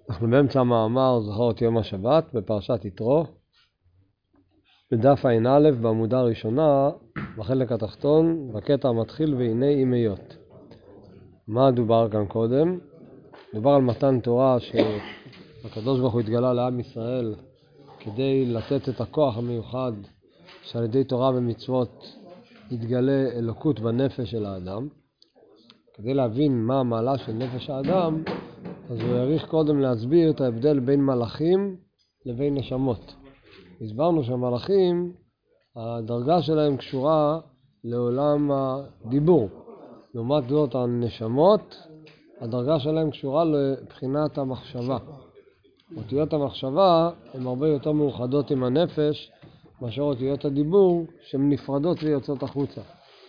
אנחנו באמצע המאמר זכור את יום השבת בפרשת יתרו, בדף ע"א בעמודה הראשונה, בחלק התחתון, בקטע המתחיל והנה אימיות. מה דובר כאן קודם? דובר על מתן תורה שהקדוש ברוך הוא התגלה לעם ישראל כדי לתת את הכוח המיוחד שעל ידי תורה ומצוות יתגלה אלוקות בנפש של האדם. כדי להבין מה המעלה של נפש האדם, אז הוא יריך קודם להסביר את ההבדל בין מלאכים לבין נשמות. הסברנו שהמלאכים, הדרגה שלהם קשורה לעולם הדיבור. לעומת זאת הנשמות, הדרגה שלהם קשורה לבחינת המחשבה. אותיות המחשבה הן הרבה יותר מאוחדות עם הנפש מאשר אותיות הדיבור שהן נפרדות ויוצאות החוצה.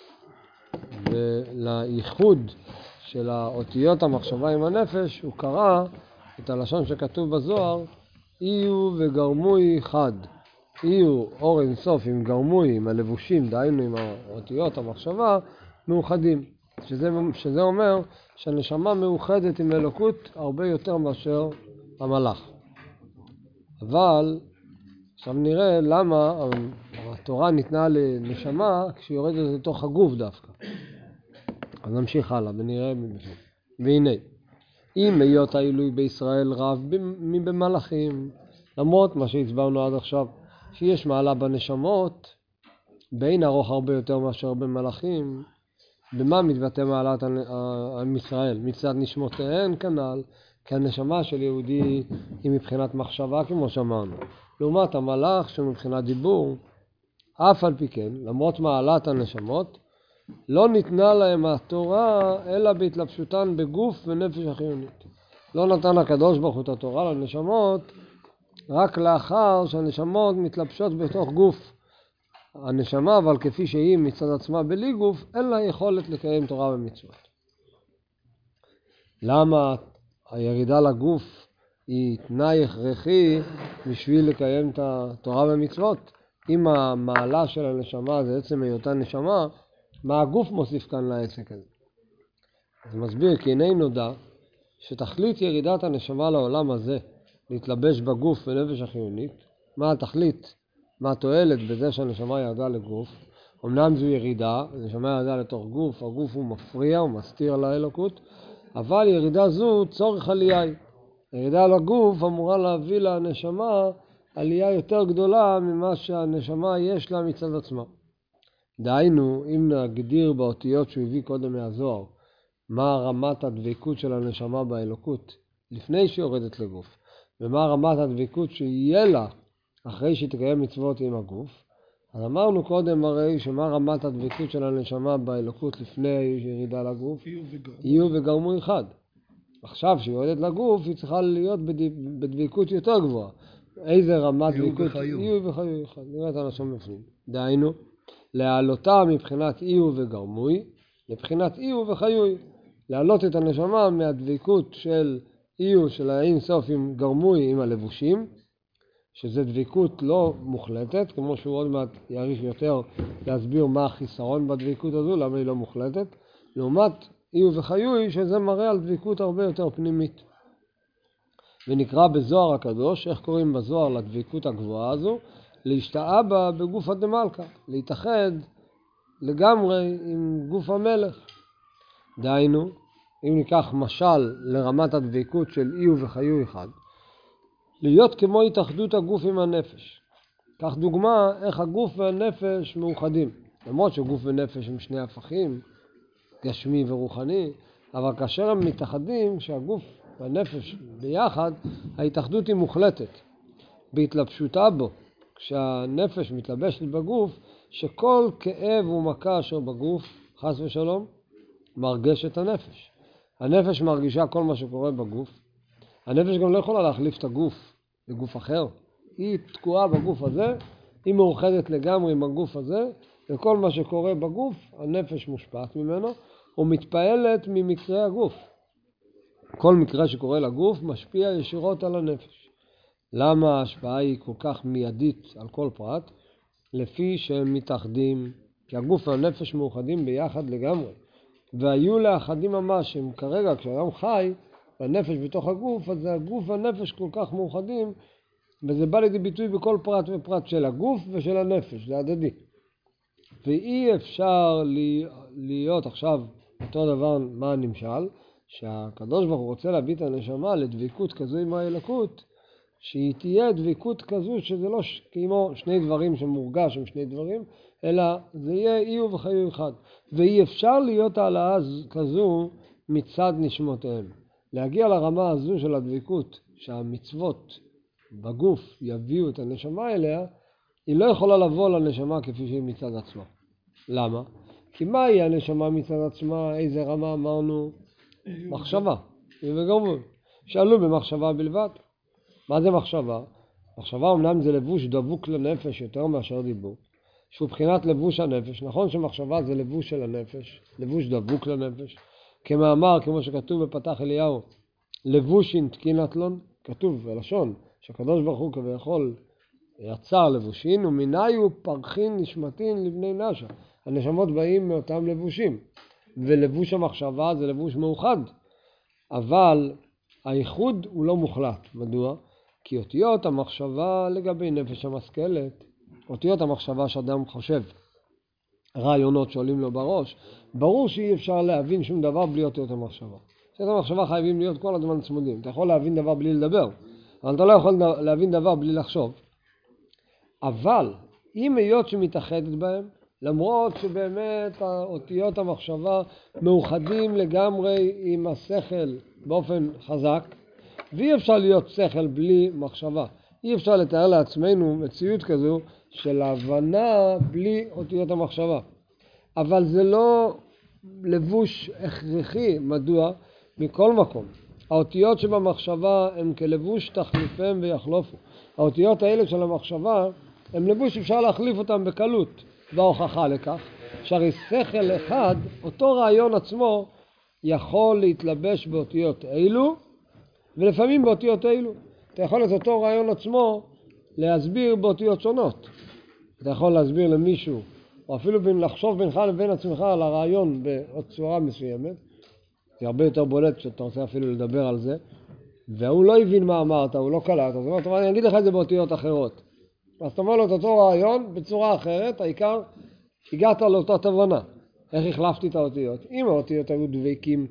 ולייחוד של האותיות המחשבה עם הנפש הוא קרא את הלשון שכתוב בזוהר, איו וגרמוי חד. איו אור אינסוף עם גרמוי, עם הלבושים, דהיינו עם האותיות המחשבה, מאוחדים. שזה אומר שהנשמה מאוחדת עם אלוקות הרבה יותר מאשר המלאך. אבל עכשיו נראה למה התורה ניתנה לנשמה כשהיא יורדת לתוך הגוף דווקא. אז נמשיך הלאה ונראה מבפנים. והנה, אם היות העילוי בישראל רב מבמלאכים, למרות מה שהצברנו עד עכשיו, שיש מעלה בנשמות, בין ארוך הרבה יותר מאשר במלאכים, במה מתבטא מעלת עם ישראל? מצד נשמותיהן כנ"ל, כי הנשמה של יהודי היא מבחינת מחשבה כמו שאמרנו. לעומת המלאך שמבחינת דיבור, אף על פי כן, למרות מעלת הנשמות, לא ניתנה להם התורה אלא בהתלבשותן בגוף ונפש החיונית. לא נתן הקדוש ברוך הוא את התורה לנשמות רק לאחר שהנשמות מתלבשות בתוך גוף. הנשמה, אבל כפי שהיא מצד עצמה בלי גוף, אין לה יכולת לקיים תורה ומצוות. למה הירידה לגוף היא תנאי הכרחי בשביל לקיים את התורה ומצוות? אם המעלה של הנשמה זה עצם היותה נשמה, מה הגוף מוסיף כאן לעסק הזה? אז מסביר כי הנה נודע שתכלית ירידת הנשמה לעולם הזה להתלבש בגוף ונפש החיונית. מה התכלית? מה התועלת בזה שהנשמה ירדה לגוף? אמנם זו ירידה, הנשמה ירדה לתוך גוף, הגוף הוא מפריע, הוא מסתיר לאלוקות, אבל ירידה זו צורך עלייה. ירידה לגוף אמורה להביא לנשמה עלייה יותר גדולה ממה שהנשמה יש לה מצד עצמה. דהיינו, אם נגדיר באותיות שהוא הביא קודם מהזוהר, מה רמת הדבקות של הנשמה באלוקות לפני שהיא יורדת לגוף, ומה רמת הדבקות שיהיה לה אחרי שהיא תקיים מצוות עם הגוף, אז אמרנו קודם הרי שמה רמת הדבקות של הנשמה באלוקות לפני ירידה לגוף? איו וגרמוי אחד. עכשיו שהיא יורדת לגוף היא צריכה להיות בדבקות יותר גבוהה. איזה רמת דבקות? איו וחיו אחד. נראה את הלשון בפנים. דהיינו, להעלותה מבחינת איו וגרמוי, לבחינת איו וחיוי. להעלות את הנשמה מהדבקות של איו, של האין סוף עם גרמוי, עם הלבושים, שזה דבקות לא מוחלטת, כמו שהוא עוד מעט יעריך יותר להסביר מה החיסרון בדבקות הזו, למה היא לא מוחלטת, לעומת איו וחיוי, שזה מראה על דבקות הרבה יותר פנימית. ונקרא בזוהר הקדוש, איך קוראים בזוהר לדבקות הגבוהה הזו? להשתאה בה בגוף הדמלכה, להתאחד לגמרי עם גוף המלך. דהיינו, אם ניקח משל לרמת הדבקות של איו וחיו אחד, להיות כמו התאחדות הגוף עם הנפש. כך דוגמה איך הגוף והנפש מאוחדים. למרות שגוף ונפש הם שני הפכים, גשמי ורוחני, אבל כאשר הם מתאחדים, כשהגוף והנפש ביחד, ההתאחדות היא מוחלטת. בהתלבשותה בו, כשהנפש מתלבשת בגוף, שכל כאב ומכה אשר בגוף, חס ושלום, מרגש את הנפש. הנפש מרגישה כל מה שקורה בגוף. הנפש גם לא יכולה להחליף את הגוף לגוף אחר. היא תקועה בגוף הזה, היא מאוחדת לגמרי עם הגוף הזה, וכל מה שקורה בגוף, הנפש מושפעת ממנו, ומתפעלת ממקרה הגוף. כל מקרה שקורה לגוף משפיע ישירות על הנפש. למה ההשפעה היא כל כך מיידית על כל פרט? לפי שהם מתאחדים, כי הגוף והנפש מאוחדים ביחד לגמרי. והיו לאחדים ממש, הם כרגע כשאדם חי, והנפש בתוך הגוף, אז הגוף והנפש כל כך מאוחדים, וזה בא לידי ביטוי בכל פרט ופרט של הגוף ושל הנפש, זה הדדי. ואי אפשר להיות עכשיו אותו דבר מה הנמשל, שהקדוש ברוך הוא רוצה להביא את הנשמה לדביקות כזו עם האלוקות, שהיא תהיה דביקות כזו שזה לא כמו שני דברים שמורגש עם שני דברים, אלא זה יהיה אי וחיו אחד. ואי אפשר להיות העלאה כזו מצד נשמותיהם. להגיע לרמה הזו של הדביקות, שהמצוות בגוף יביאו את הנשמה אליה, היא לא יכולה לבוא לנשמה כפי שהיא מצד עצמה. למה? כי מהי הנשמה מצד עצמה? איזה רמה אמרנו? מחשבה. וגרמון. שאלו במחשבה בלבד. מה זה מחשבה? מחשבה אמנם זה לבוש דבוק לנפש יותר מאשר דיבור. שהוא בחינת לבוש הנפש. נכון שמחשבה זה לבוש של הנפש, לבוש דבוק לנפש. כמאמר, כמו שכתוב בפתח אליהו, לבושין תקינת לון, כתוב בלשון, שהקדוש ברוך הוא כביכול יצר לבושין, ומניו פרחין נשמתין לבני נשה. הנשמות באים מאותם לבושים, ולבוש המחשבה זה לבוש מאוחד, אבל האיחוד הוא לא מוחלט. מדוע? כי אותיות המחשבה לגבי נפש המשכלת, אותיות המחשבה שאדם חושב, רעיונות שעולים לו בראש, ברור שאי אפשר להבין שום דבר בלי אותיות המחשבה. אותיות המחשבה חייבים להיות כל הזמן צמודים. אתה יכול להבין דבר בלי לדבר, אבל אתה לא יכול להבין דבר בלי לחשוב. אבל אם היות שמתאחדת בהם, למרות שבאמת אותיות המחשבה מאוחדים לגמרי עם השכל באופן חזק, ואי אפשר להיות שכל בלי מחשבה. אי אפשר לתאר לעצמנו מציאות כזו של הבנה בלי אותיות המחשבה. אבל זה לא לבוש הכרחי. מדוע? מכל מקום. האותיות שבמחשבה הם כלבוש תחליפם ויחלופו. האותיות האלה של המחשבה הם לבוש אפשר להחליף אותם בקלות. וההוכחה לכך שהרי שכל אחד, אותו רעיון עצמו, יכול להתלבש באותיות אלו, ולפעמים באותיות אלו. אתה יכול את אותו רעיון עצמו להסביר באותיות שונות. אתה יכול להסביר למישהו, או אפילו לחשוב בינך לבין עצמך על הרעיון בצורה מסוימת. זה הרבה יותר בולט שאתה רוצה אפילו לדבר על זה, והוא לא הבין מה אמרת, הוא לא קלט. אז הוא אומר, אני אגיד לך את זה באותיות אחרות. אז אתה אומר לו את אותו רעיון בצורה אחרת, העיקר הגעת לאותה תובנה. איך החלפתי את האותיות? אם האותיות היו דבקים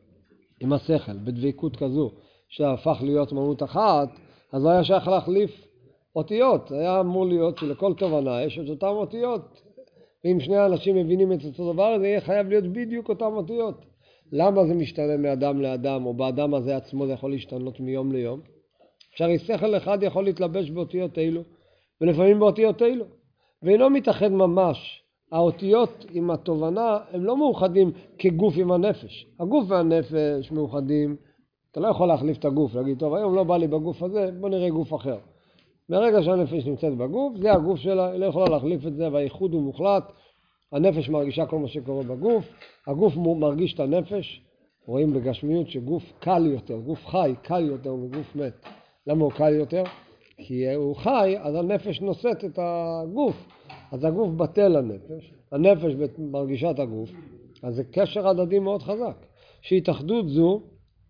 עם השכל, בדבקות כזו, שהפך להיות מהות אחת, אז לא היה שייך להחליף אותיות. היה אמור להיות שלכל תובנה יש את אותם אותיות. ואם שני האנשים מבינים את אותו דבר, זה יהיה חייב להיות בדיוק אותם אותיות. למה זה משתנה מאדם לאדם, או באדם הזה עצמו זה יכול להשתנות מיום ליום? אפשר שכל אחד יכול להתלבש באותיות אלו, ולפעמים באותיות אלו. ואינו מתאחד ממש. האותיות עם התובנה הם לא מאוחדים כגוף עם הנפש. הגוף והנפש מאוחדים. אתה לא יכול להחליף את הגוף, להגיד, טוב, היום לא בא לי בגוף הזה, בוא נראה גוף אחר. ברגע שהנפש נמצאת בגוף, זה הגוף שלה, היא לא יכולה להחליף את זה, והייחוד הוא מוחלט. הנפש מרגישה כל מה שקורה בגוף, הגוף מרגיש את הנפש. רואים בגשמיות שגוף קל יותר, גוף חי קל יותר מגוף מת. למה הוא קל יותר? כי הוא חי, אז הנפש נושאת את הגוף. אז הגוף בטל לנפש, הנפש מרגישה את הגוף. אז זה קשר הדדי מאוד חזק. שהתאחדות זו,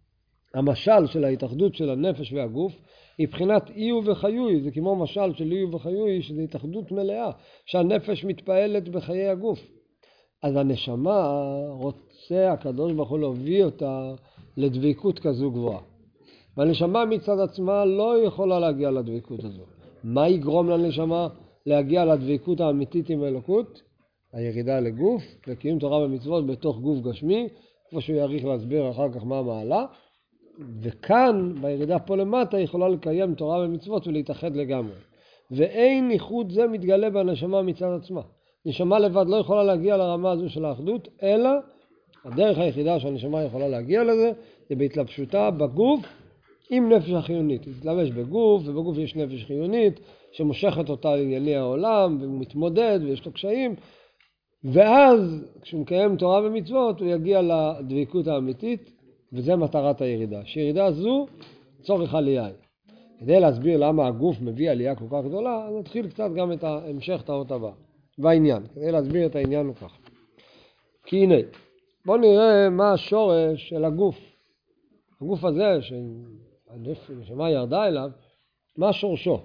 המשל של ההתאחדות של הנפש והגוף, היא בחינת איו וחיוי. זה כמו משל של איו וחיוי, שזה התאחדות מלאה, שהנפש מתפעלת בחיי הגוף. אז הנשמה רוצה הקדוש ברוך הוא להביא אותה לדביקות כזו גבוהה. והנשמה מצד עצמה לא יכולה להגיע לדביקות הזו. מה יגרום לנשמה להגיע לדביקות האמיתית עם אלוקות? הירידה לגוף, וקיום תורה ומצוות בתוך גוף גשמי, כמו שהוא יעריך להסביר אחר כך מה המעלה. וכאן, בירידה פה למטה, יכולה לקיים תורה ומצוות ולהתאחד לגמרי. ואין ייחוד זה מתגלה בנשמה מצד עצמה. נשמה לבד לא יכולה להגיע לרמה הזו של האחדות, אלא הדרך היחידה שהנשמה יכולה להגיע לזה, זה בהתלבשותה בגוף עם נפש החיונית. להתלבש בגוף, ובגוף יש נפש חיונית, שמושכת אותה לענייני העולם, והוא מתמודד ויש לו קשיים. ואז, כשהוא מקיים תורה ומצוות, הוא יגיע לדביקות האמיתית, וזה מטרת הירידה. שירידה זו צורך עלייה. כדי להסביר למה הגוף מביא עלייה כל כך גדולה, אז נתחיל קצת גם את ההמשך תאות הבא. והעניין, כדי להסביר את העניין הוא כך. כי הנה, בואו נראה מה השורש של הגוף. הגוף הזה שהנשמה ירדה אליו, מה שורשו?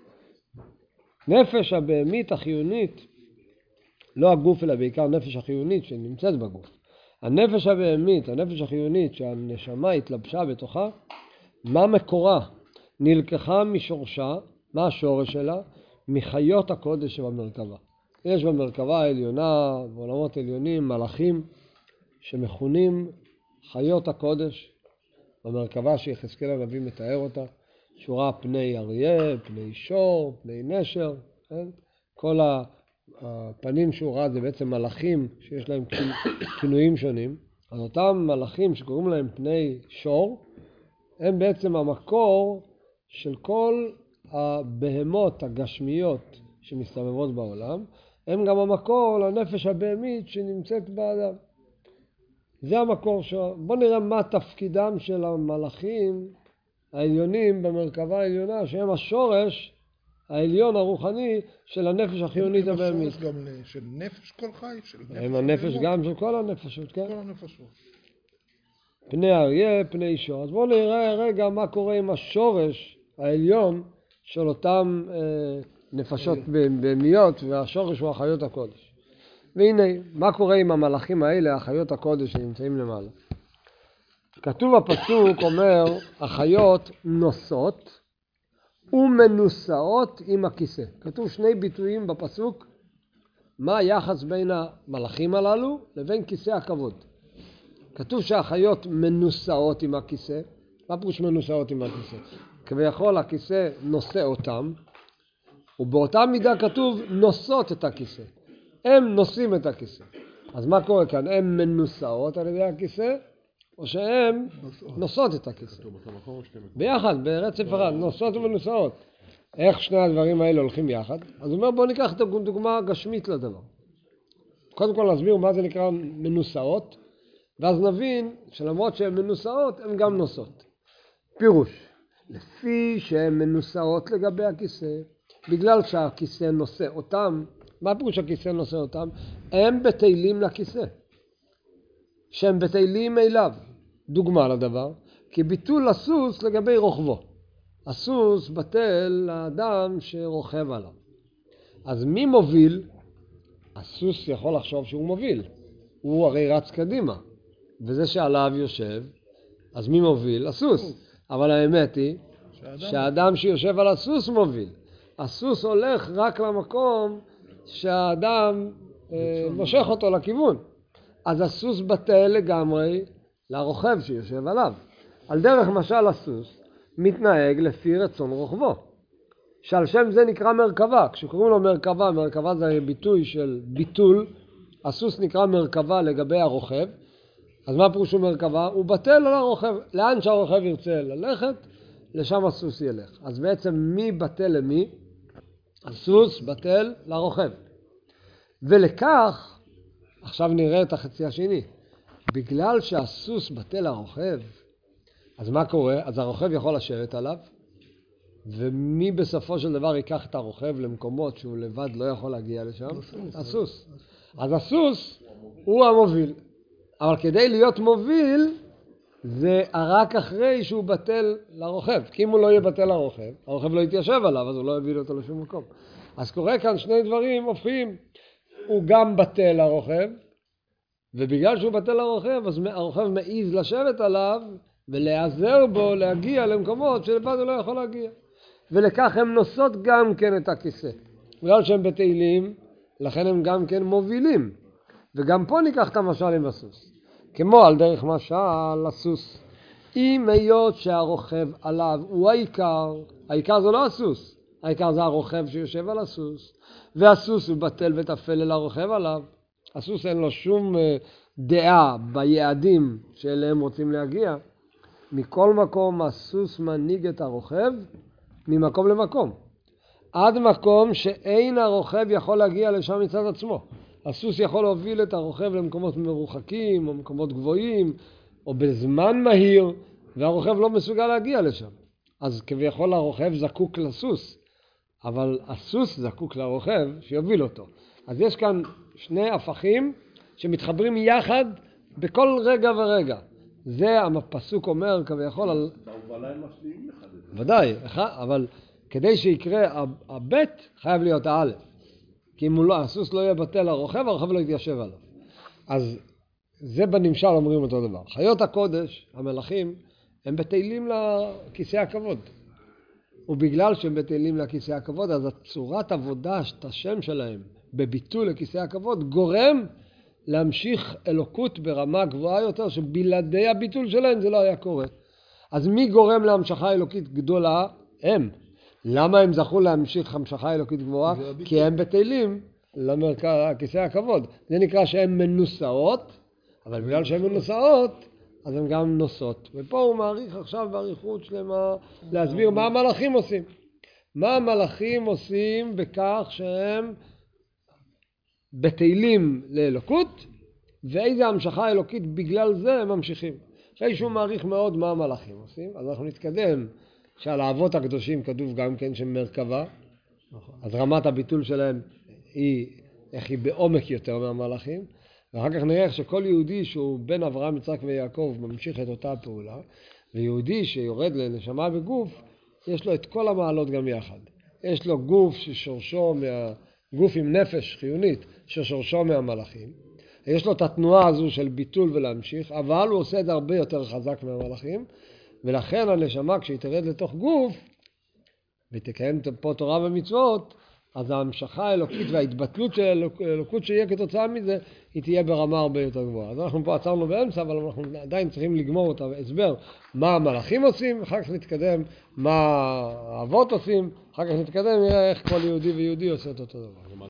נפש הבהמית החיונית, לא הגוף אלא בעיקר נפש החיונית שנמצאת בגוף. הנפש הבהמית, הנפש החיונית שהנשמה התלבשה בתוכה, מה מקורה? נלקחה משורשה, מה השורש שלה? מחיות הקודש שבמרכבה. יש במרכבה העליונה, בעולמות עליונים, מלאכים שמכונים חיות הקודש, במרכבה שיחזקאל הנביא מתאר אותה, שורה פני אריה, פני שור, פני נשר, כן? כל הפנים שהוא ראה זה בעצם מלאכים שיש להם כינויים שונים. אז אותם מלאכים שקוראים להם פני שור, הם בעצם המקור של כל הבהמות הגשמיות שמסתובבות בעולם, הם גם המקור לנפש הבהמית שנמצאת באדם. זה המקור שלו. בואו נראה מה תפקידם של המלאכים העליונים במרכבה העליונה, שהם השורש העליון הרוחני של הנפש החיונית הבהמית. השורש גם של נפש כל חי? הם הנפש גם של כל הנפשות, כן? כל הנפשות. פני אריה, פני שור. אז בואו נראה רגע מה קורה עם השורש העליון של אותם נפשות בהמיות, והשורש הוא החיות הקודש. והנה, מה קורה עם המלאכים האלה, החיות הקודש שנמצאים למעלה? כתוב בפסוק, אומר, החיות נוסעות ומנוסעות עם הכיסא. כתוב שני ביטויים בפסוק, מה היחס בין המלאכים הללו לבין כיסא הכבוד. כתוב שהחיות מנוסעות עם הכיסא. מה פירוש מנוסעות עם הכיסא? כביכול הכיסא נושא אותם, ובאותה מידה כתוב נושאות את הכיסא. הם נושאים את הכיסא. אז מה קורה כאן? הם מנוסעות על ידי הכיסא, או שהם נושאות את הכיסא? ביחד, ברצף אחד, נושאות ומנוסעות. איך שני הדברים האלה הולכים יחד? אז הוא אומר, בואו ניקח דוגמה גשמית לדבר. קודם כל נסביר מה זה נקרא מנוסעות, ואז נבין שלמרות שהן מנוסעות, הן גם נושאות. פירוש, לפי שהן מנוסעות לגבי הכיסא, בגלל שהכיסא נושא אותם, מה פירוש הכיסא נושא אותם? הם בטלים לכיסא, שהם בטלים אליו. דוגמה לדבר, כי ביטול הסוס לגבי רוכבו. הסוס בטל לאדם שרוכב עליו. אז מי מוביל? הסוס יכול לחשוב שהוא מוביל. הוא הרי רץ קדימה. וזה שעליו יושב, אז מי מוביל? הסוס. אבל האמת היא שהאדם שיושב על הסוס מוביל. הסוס הולך רק למקום שהאדם מושך אותו לכיוון. אז הסוס בטל לגמרי לרוכב שיושב עליו. על דרך משל הסוס מתנהג לפי רצון רוכבו. שעל שם זה נקרא מרכבה. כשקוראים לו מרכבה, מרכבה זה ביטוי של ביטול. הסוס נקרא מרכבה לגבי הרוכב. אז מה פירושו מרכבה? הוא בטל על הרוכב. לאן שהרוכב ירצה ללכת, לשם הסוס ילך. אז בעצם מי בטל למי? הסוס בטל לרוכב. ולכך, עכשיו נראה את החצי השני. בגלל שהסוס בטל לרוכב, אז מה קורה? אז הרוכב יכול לשבת עליו, ומי בסופו של דבר ייקח את הרוכב למקומות שהוא לבד לא יכול להגיע לשם? הסוס. אז הסוס הוא המוביל. אבל כדי להיות מוביל, זה רק אחרי שהוא בטל לרוכב. כי אם הוא לא יהיה בטל לרוכב, הרוכב לא יתיישב עליו, אז הוא לא יוביל אותו לשום מקום. אז קורה כאן שני דברים הופכים. הוא גם בטל לרוכב, ובגלל שהוא בטל לרוכב, אז הרוכב מעיז לשבת עליו, ולעזר בו להגיע למקומות שלבד הוא לא יכול להגיע. ולכך הם נושאות גם כן את הכיסא. בגלל שהם בטלים, לכן הם גם כן מובילים. וגם פה ניקח את המשל עם הסוס. כמו על דרך משל הסוס. אם היות שהרוכב עליו הוא העיקר, העיקר זה לא הסוס, העיקר זה הרוכב שיושב על הסוס, והסוס הוא בטל וטפל אל הרוכב עליו. הסוס אין לו שום דעה ביעדים שאליהם רוצים להגיע. מכל מקום הסוס מנהיג את הרוכב ממקום למקום. עד מקום שאין הרוכב יכול להגיע לשם מצד עצמו. הסוס יכול להוביל את הרוכב למקומות מרוחקים או מקומות גבוהים או בזמן מהיר, והרוכב לא מסוגל להגיע לשם. אז כביכול הרוכב זקוק לסוס, אבל הסוס זקוק לרוכב שיוביל אותו. אז יש כאן שני הפכים שמתחברים יחד בכל רגע ורגע. זה הפסוק אומר כביכול על... בהובלה הם משלימים לך את זה. ודאי, אבל כדי שיקרה הבית חייב להיות האלף. כי אם הסוס לא יהיה בטל הרוכב, הרוכב לא יתיישב עליו. אז זה בנמשל אומרים אותו דבר. חיות הקודש, המלאכים, הם בטלים לכיסא הכבוד. ובגלל שהם בטלים לכיסא הכבוד, אז הצורת עבודה, את השם שלהם, בביטול לכיסא הכבוד, גורם להמשיך אלוקות ברמה גבוהה יותר, שבלעדי הביטול שלהם זה לא היה קורה. אז מי גורם להמשכה אלוקית גדולה? הם. למה הם זכו להמשיך המשכה אלוקית גבוהה? כי הם בטלים לכיסא הכבוד. זה נקרא שהם מנוסעות, אבל בגלל שהם מנוסעות, אז הם גם נוסעות. ופה הוא מעריך עכשיו בעריכות שלמה להסביר מה המלאכים עושים. מה המלאכים עושים בכך שהם בטלים לאלוקות, ואיזה המשכה אלוקית בגלל זה הם ממשיכים. אחרי שהוא מעריך מאוד מה המלאכים עושים, אז אנחנו נתקדם שעל האבות הקדושים כתוב גם כן שהם מרכבה, אז רמת הביטול שלהם היא, איך היא בעומק יותר מהמלאכים, ואחר כך נראה שכל יהודי שהוא בן אברהם, יצחק ויעקב ממשיך את אותה פעולה, ויהודי שיורד לנשמה בגוף, יש לו את כל המעלות גם יחד. יש לו גוף ששורשו גוף עם נפש חיונית ששורשו מהמלאכים. יש לו את התנועה הזו של ביטול ולהמשיך, אבל הוא עושה את זה הרבה יותר חזק מהמלאכים, ולכן הנשמה כשהיא תרד לתוך גוף, ותקיים פה תורה ומצוות, אז ההמשכה האלוקית וההתבטלות של האלוקות שיהיה כתוצאה מזה, היא תהיה ברמה הרבה יותר גבוהה. אז אנחנו פה עצרנו באמצע, אבל אנחנו עדיין צריכים לגמור את ההסבר מה המלאכים עושים, אחר כך נתקדם מה האבות עושים, אחר כך נתקדם נראה איך כל יהודי ויהודי עושה את אותו דבר.